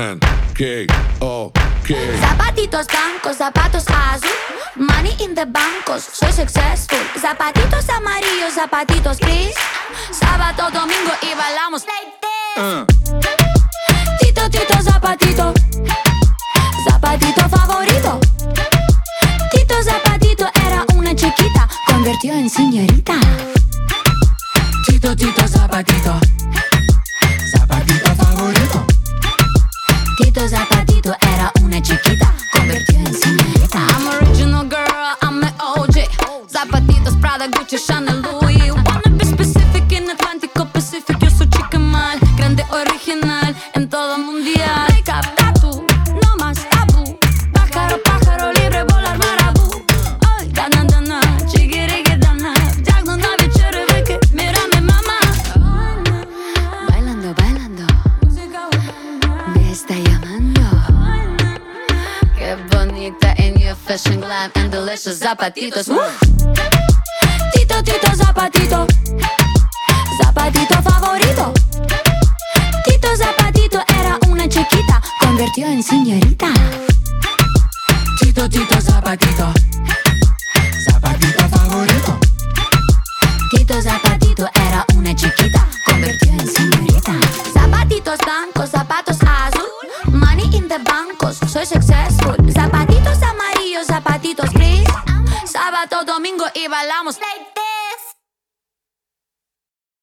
Zapatitos blancos, zapatos azul, money in the bancos, soy successful. Zapatitos amarillos, zapatitos gris, sábado, domingo y bailamos like this. Tito, Tito, zapatito, zapatito favorito. Tito Zapatito era una chiquita, convirtió en señorita. Tito, Tito, zapatito, zapatito favorito. Tito Zapatito era una chiquita, convirtió en señorita. I'm original girl, I'm an OG. Zapatitos, Prada, Gucci, Chanel, Louis. Wanna be specific in Atlántico Pacific. Yo soy chica mal, grande, original, en todo mundial. Make up, tatu, no más tabú. Pájaro, pájaro, libre, volar marabú. Ay, dana, dana, chiquirique, dana. Jag no navi, chereveke, mírame, mamá. Bailando, bailando, me está llamando. Qué bonita in your fashion glam and delicious zapatitos. Tito, Tito, zapatito, zapatito favorito. Tito Zapatito era una chiquita, convirtió en señorita. Tito, Tito, zapatito, zapatito favorito. Tito Zapatito era una chiquita, convirtió en señorita. Zapatitos blancos, zapatos azul, money in the bancos, soy successful. Zapatitos amarillos, zapatitos gris, sábado, domingo y bailamos like this.